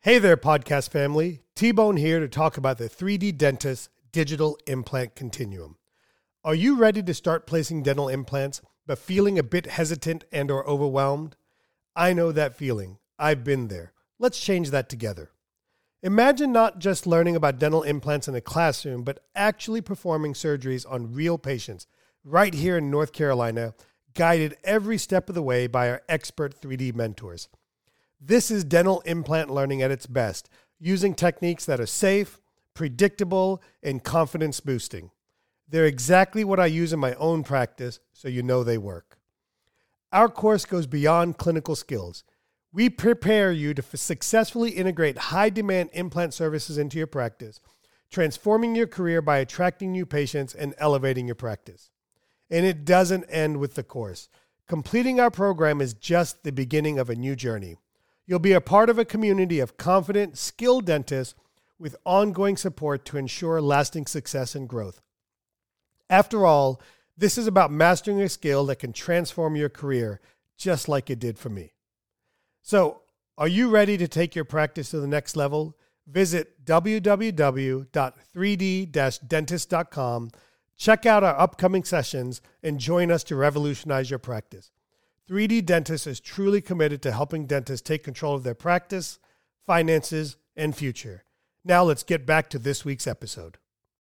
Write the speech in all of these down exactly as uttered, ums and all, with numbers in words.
Hey there, podcast family. T-Bone here to talk about the three D Dentist Digital Implant Continuum. Are you ready to start placing dental implants, but feeling a bit hesitant and or overwhelmed? I know that feeling. I've been there. Let's change that together. Imagine not just learning about dental implants in a classroom, but actually performing surgeries on real patients right here in North Carolina, guided every step of the way by our expert three D mentors. This is dental implant learning at its best, using techniques that are safe, predictable, and confidence boosting. They're exactly what I use in my own practice, so you know they work. Our course goes beyond clinical skills. We prepare you to successfully integrate high-demand implant services into your practice, transforming your career by attracting new patients and elevating your practice. And it doesn't end with the course. Completing our program is just the beginning of a new journey. You'll be a part of a community of confident, skilled dentists with ongoing support to ensure lasting success and growth. After all, this is about mastering a skill that can transform your career, just like it did for me. So, are you ready to take your practice to the next level? Visit w w w dot three d dash dentist dot com, check out our upcoming sessions, and join us to revolutionize your practice. three D Dentist is truly committed to helping dentists take control of their practice, finances, and future. Now let's get back to this week's episode.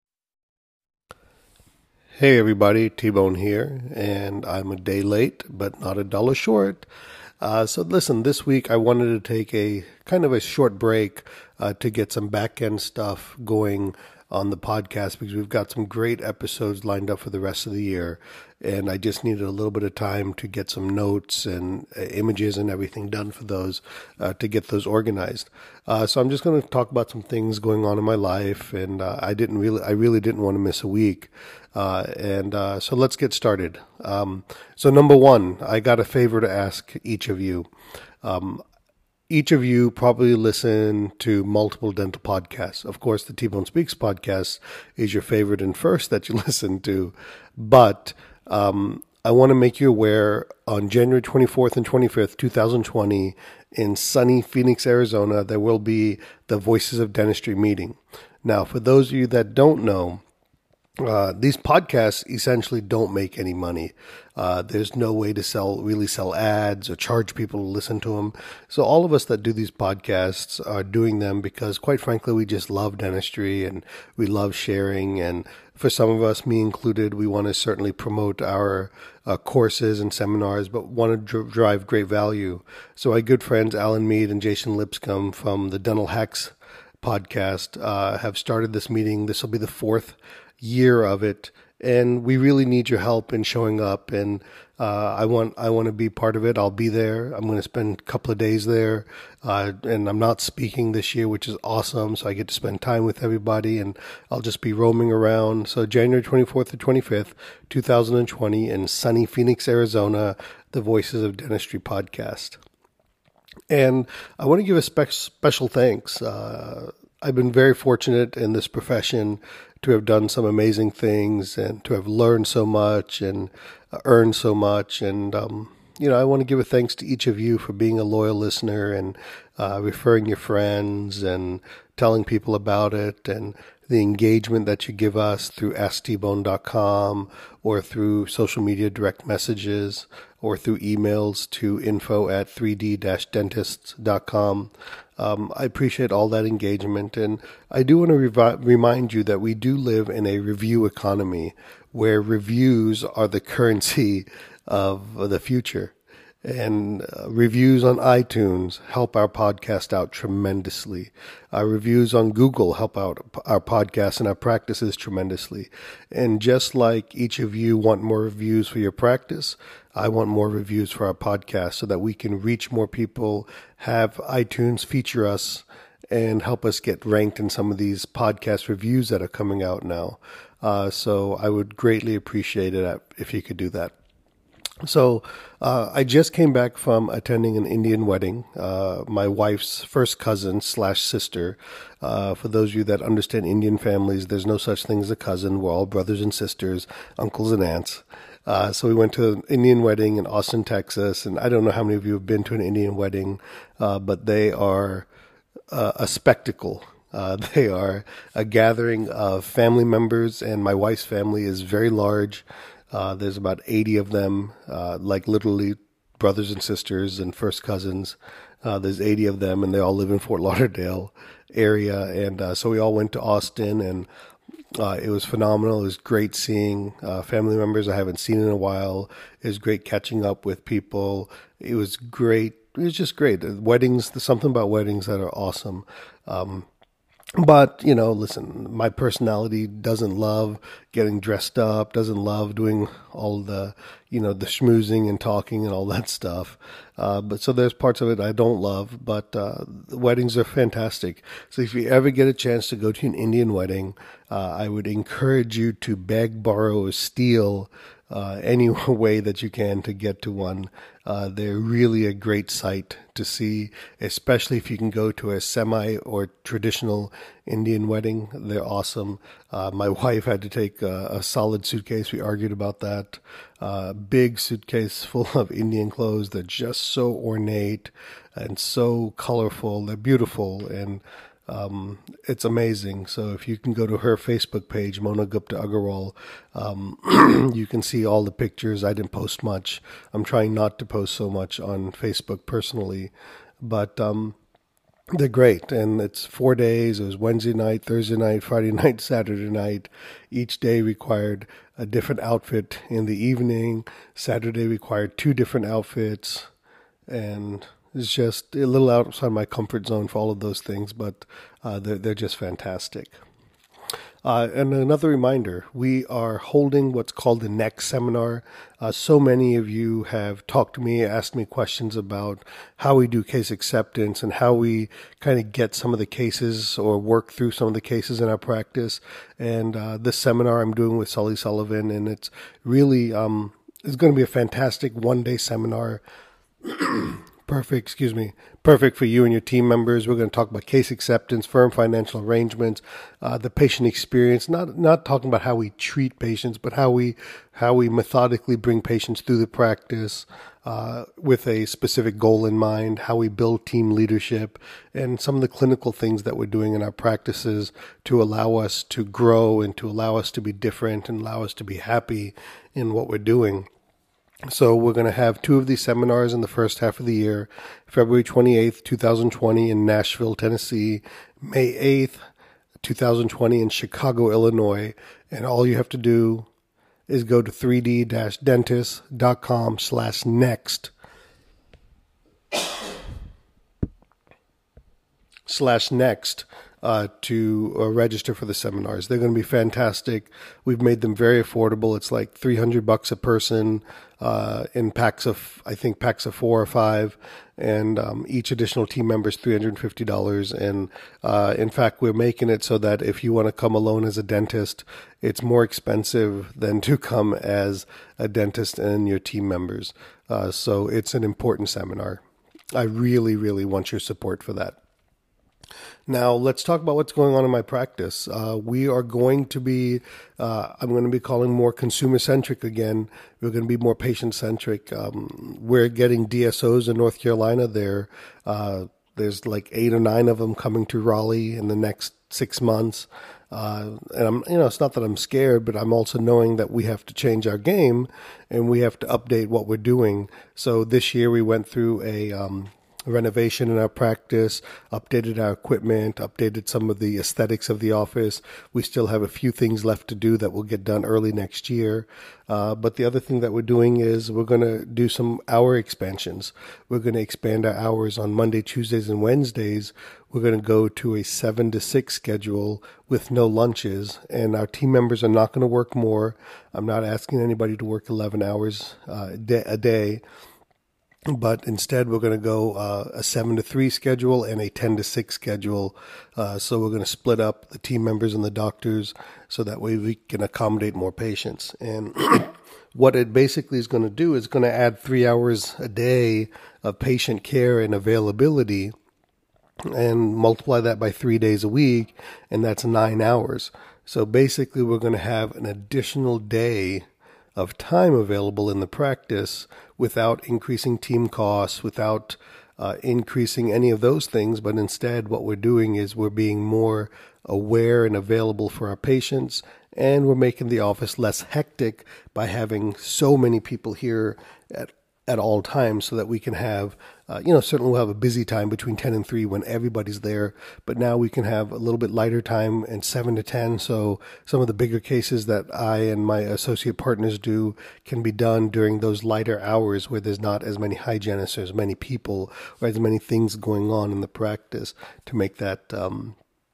Hey everybody, T-Bone here, and I'm a day late, but not a dollar short. Uh, so listen, this week I wanted to take a kind of a short break uh, to get some back-end stuff going on the podcast because we've got some great episodes lined up for the rest of the year. And I just needed a little bit of time to get some notes and uh, images and everything done for those, uh, to get those organized. Uh, so I'm just going to talk about some things going on in my life. And uh, I didn't really, I really didn't want to miss a week. Uh, and uh, so let's get started. Um, so number one, I got a favor to ask each of you. Um, Each of you probably listen to multiple dental podcasts. Of course, the T-Bone Speaks podcast is your favorite and first that you listen to. But um, I want to make you aware on January twenty-fourth and twenty-fifth, twenty twenty, in sunny Phoenix, Arizona, there will be the Voices of Dentistry meeting. Now, for those of you that don't know, Uh, these podcasts essentially don't make any money. Uh, there's no way to sell, really sell ads or charge people to listen to them. So all of us that do these podcasts are doing them because, quite frankly, we just love dentistry and we love sharing. And for some of us, me included, we want to certainly promote our uh, courses and seminars, but want to dr- drive great value. So my good friends, Alan Mead and Jason Lipscomb from the Dental Hacks podcast uh, have started this meeting. This will be the fourth year of it, and we really need your help in showing up. And uh, I want I want to be part of it. I'll be there. I'm going to spend a couple of days there, uh, and I'm not speaking this year, which is awesome. So I get to spend time with everybody, and I'll just be roaming around. So January twenty-fourth to twenty-fifth, twenty twenty, in sunny Phoenix, Arizona, the Voices of Dentistry podcast. And I want to give a spe- special thanks. Uh, I've been very fortunate in this profession to have done some amazing things and to have learned so much and uh, earned so much. And, um, you know, I want to give a thanks to each of you for being a loyal listener and uh, referring your friends and telling people about it, and the engagement that you give us through ask t bone dot com or through social media direct messages or through emails to info at three d dash dentists dot com. Um, I appreciate all that engagement, and I do want to revi- remind you that we do live in a review economy where reviews are the currency of the future. And uh, reviews on iTunes help our podcast out tremendously. Our reviews on Google help out our podcast and our practices tremendously. And just like each of you want more reviews for your practice, I want more reviews for our podcast so that we can reach more people, have iTunes feature us, and help us get ranked in some of these podcast reviews that are coming out now. Uh, so I would greatly appreciate it if you could do that. So uh, I just came back from attending an Indian wedding, uh, my wife's first cousin slash sister. Uh, for those of you that understand Indian families, there's no such thing as a cousin. We're all brothers and sisters, uncles and aunts. Uh, so we went to an Indian wedding in Austin, Texas, and I don't know how many of you have been to an Indian wedding, uh, but they are a, a spectacle. Uh, they are a gathering of family members, and my wife's family is very large. Uh, there's about eighty of them, uh, like literally brothers and sisters and first cousins. Uh, there's eighty of them, and they all live in Fort Lauderdale area. And uh, so we all went to Austin, and uh, it was phenomenal. It was great seeing uh, family members I haven't seen in a while. It was great catching up with people. It was great. It was just great. Weddings, there's something about weddings that are awesome. Um, But, you know, listen, my personality doesn't love getting dressed up, doesn't love doing all the, you know, the schmoozing and talking and all that stuff. Uh, but so there's parts of it I don't love, but uh, the weddings are fantastic. So if you ever get a chance to go to an Indian wedding, uh, I would encourage you to beg, borrow, or steal uh, any way that you can to get to one. Uh, they're really a great sight to see, especially if you can go to a semi or traditional Indian wedding. They're awesome. Uh, my wife had to take a, a solid suitcase. We argued about that. Uh, big suitcase full of Indian clothes. They're just so ornate and so colorful. They're beautiful, and Um, it's amazing. So if you can go to her Facebook page, Mona Gupta Agarwal, um, you can see all the pictures. I didn't post much. I'm trying not to post so much on Facebook personally, but um, they're great. And it's four days. It was Wednesday night, Thursday night, Friday night, Saturday night. Each day required a different outfit in the evening. Saturday required two different outfits, and it's just a little outside my comfort zone for all of those things, but uh, they're, they're just fantastic. Uh, and another reminder, we are holding what's called the NEXT seminar. Uh, so many of you have talked to me, asked me questions about how we do case acceptance and how we kind of get some of the cases or work through some of the cases in our practice. And uh, this seminar I'm doing with Sully Sullivan, and it's really um, it's going to be a fantastic one-day seminar. Perfect, excuse me, perfect for you and your team members. We're going to talk about case acceptance, firm financial arrangements, uh, the patient experience, not not talking about how we treat patients, but how we how we methodically bring patients through the practice uh, with a specific goal in mind, how we build team leadership, and some of the clinical things that we're doing in our practices to allow us to grow and to allow us to be different and allow us to be happy in what we're doing. So we're going to have two of these seminars in the first half of the year, February twenty-eighth, twenty twenty in Nashville, Tennessee, May eighth, twenty twenty in Chicago, Illinois. And all you have to do is go to three d dash dentist dot com slash next slash next. Uh, to uh, register for the seminars. They're going to be fantastic. We've made them very affordable. It's like three hundred bucks a person uh, in packs of, I think, packs of four or five. And um, each additional team member is three hundred fifty dollars. And uh, in fact, we're making it so that if you want to come alone as a dentist, it's more expensive than to come as a dentist and your team members. Uh, so it's an important seminar. I really, really want your support for that. Now, let's talk about what's going on in my practice. Uh, we are going to be, uh, I'm going to be calling more consumer-centric again. We're going to be more patient-centric. Um, we're getting D S Os in North Carolina there. Uh, there's like eight or nine of them coming to Raleigh in the next six months. Uh, and I'm, you know, it's not that I'm scared, but I'm also knowing that we have to change our game and we have to update what we're doing. So this year we went through a, um, renovation in our practice, updated our equipment, updated some of the aesthetics of the office. We still have a few things left to do that will get done early next year. Uh, but the other thing that we're doing is we're going to do some hour expansions. We're going to expand our hours on Monday, Tuesdays, and Wednesdays. We're going to go to a seven to six schedule with no lunches, and our team members are not going to work more. I'm not asking anybody to work eleven hours uh, a day. But instead, we're going to go uh, a seven to three schedule and a ten to six schedule. Uh, so we're going to split up the team members and the doctors so that way we can accommodate more patients. And what it basically is going to do is going to add three hours a day of patient care and availability and multiply that by three days a week, and that's nine hours. So basically, we're going to have an additional day of time available in the practice without increasing team costs, without uh, increasing any of those things, but instead what we're doing is we're being more aware and available for our patients, and we're making the office less hectic by having so many people here at at all times, so that we can have, uh, you know, certainly we'll have a busy time between ten and three when everybody's there, but now we can have a little bit lighter time and seven to ten. So some of the bigger cases that I and my associate partners do can be done during those lighter hours where there's not as many hygienists or as many people or as many things going on in the practice to make that, um,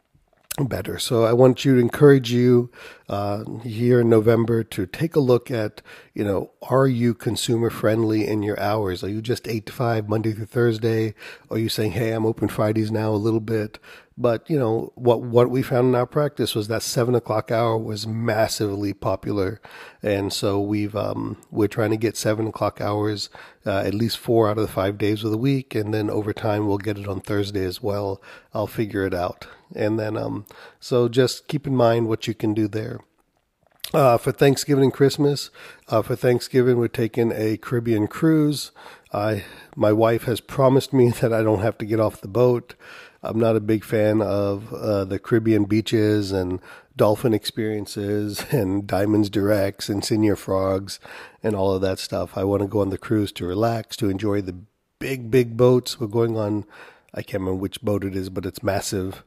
better. So I want you to encourage you uh, here in November to take a look at, you know, are you consumer friendly in your hours? Are you just eight to five, Monday through Thursday? Are you saying, hey, I'm open Fridays now a little bit? But, you know, what what we found in our practice was that seven o'clock hour was massively popular. And so we've, um, we're trying to get seven o'clock hours uh, at least four out of the five days of the week. And then over time, we'll get it on Thursday as well. I'll figure it out. And then, um, so just keep in mind what you can do there. Uh, for Thanksgiving and Christmas, uh, for Thanksgiving, we're taking a Caribbean cruise. I, my wife has promised me that I don't have to get off the boat. I'm not a big fan of uh, the Caribbean beaches and dolphin experiences and Diamonds Directs and Senior Frogs and all of that stuff. I want to go on the cruise to relax, to enjoy the big, big boats. We're going on, I can't remember which boat it is, but it's massive.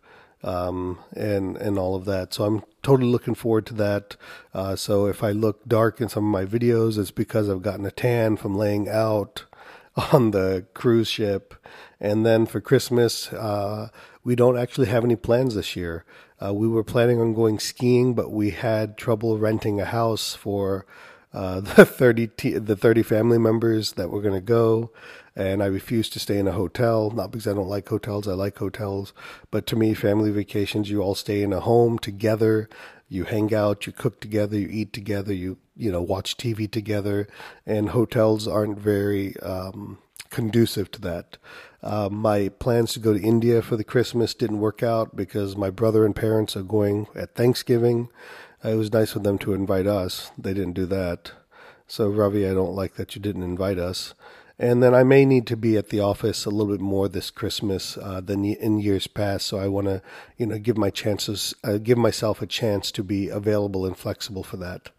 Um, and, and all of that. So I'm totally looking forward to that. Uh, so if I look dark in some of my videos, it's because I've gotten a tan from laying out on the cruise ship. And then for Christmas, uh, we don't actually have any plans this year. Uh, we were planning on going skiing, but we had trouble renting a house for, uh, the thirty, t- the thirty family members that were going to go. And I refused to stay in a hotel, not because I don't like hotels. I like hotels. But to me, family vacations, you all stay in a home together. You hang out, you cook together, you eat together, you, you know, watch T V together. And hotels aren't very um, conducive to that. Uh, my plans to go to India for the Christmas didn't work out because my brother and parents are going at Thanksgiving. Uh, it was nice of them to invite us. They didn't do that. So, Ravi, I don't like that you didn't invite us. And then I may need to be at the office a little bit more this Christmas uh, than in years past. So I want to, you know, give my chances, uh, give myself a chance to be available and flexible for that.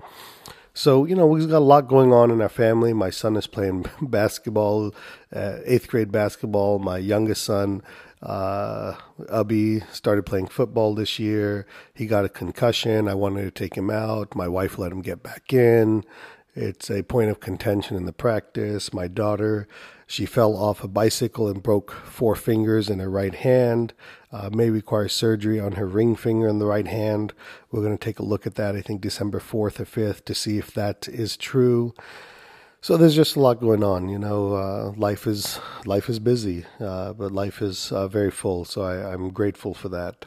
So, you know, we've got a lot going on in our family. My son is playing basketball, uh, eighth grade basketball. My youngest son, uh, Abhi, started playing football this year. He got a concussion. I wanted to take him out. My wife let him get back in. It's a point of contention in the practice. My daughter, she fell off a bicycle and broke four fingers in her right hand, uh, may require surgery on her ring finger in the right hand. We're going to take a look at that, I think, December fourth or fifth to see if that is true. So there's just a lot going on. You know, uh, life is life is busy, uh, but life is uh, very full. So I, I'm grateful for that.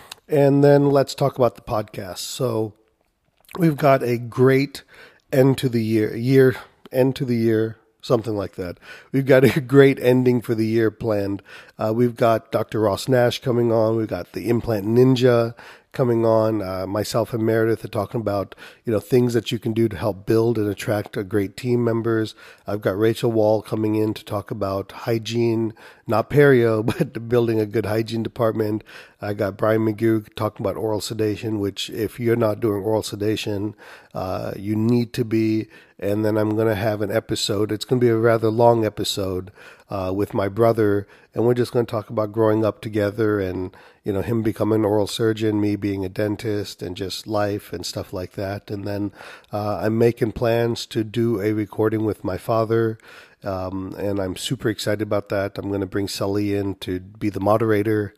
And then let's talk about the podcast. So we've got a great end to the year, year, end to the year, something like that. We've got a great ending for the year planned. Uh, we've got Doctor Ross Nash coming on. We've got the Implant Ninja coming on. Uh, myself and Meredith are talking about, you know, things that you can do to help build and attract a great team members. I've got Rachel Wall coming in to talk about hygiene, not perio, but building a good hygiene department. I got Brian McGew talking about oral sedation, which if you're not doing oral sedation, uh, you need to be. And then I'm going to have an episode. It's going to be a rather long episode uh, with my brother, and we're just going to talk about growing up together and, you know, him becoming an oral surgeon, me being a dentist, and just life and stuff like that. And then uh, I'm making plans to do a recording with my father, um, and I'm super excited about that. I'm going to bring Sully in to be the moderator,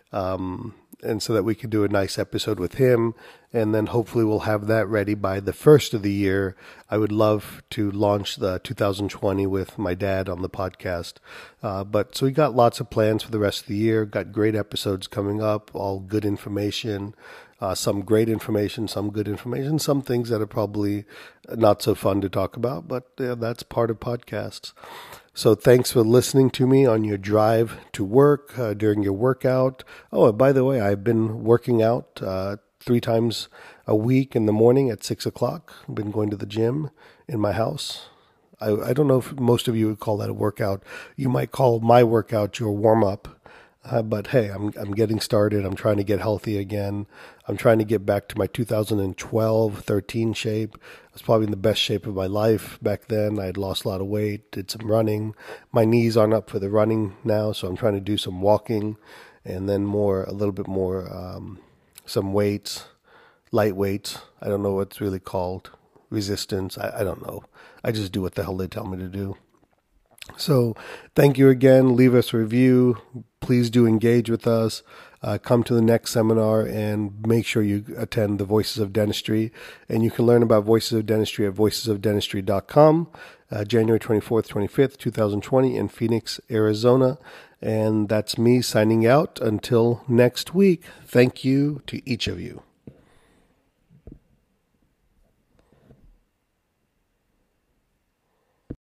um, and so that we can do a nice episode with him. And then hopefully we'll have that ready by the first of the year. I would love to launch the two thousand twenty with my dad on the podcast. Uh, but so we got lots of plans for the rest of the year. Got great episodes coming up, all good information, uh, some great information, some good information, some things that are probably not so fun to talk about, but uh, that's part of podcasts. So thanks for listening to me on your drive to work, uh, during your workout. Oh, and by the way, I've been working out uh, three times a week in the morning at six o'clock. I've been going to the gym in my house. I, I don't know if most of you would call that a workout. You might call my workout your warm-up. Uh, but hey, I'm I'm getting started. I'm trying to get healthy again. I'm trying to get back to my two thousand twelve, thirteen shape. I was probably in the best shape of my life back then. I had lost a lot of weight, did some running. My knees aren't up for the running now, so I'm trying to do some walking, and then more, a little bit more, um, some weights, light weights. I don't know what it's really called. Resistance. I, I don't know. I just do what the hell they tell me to do. So thank you again. Leave us a review. Please do engage with us. Uh, come to the next seminar and make sure you attend the Voices of Dentistry. And you can learn about Voices of Dentistry at voices of dentistry dot com, uh, January twenty-fourth, twenty-fifth, twenty twenty in Phoenix, Arizona. And that's me signing out until next week. Thank you to each of you.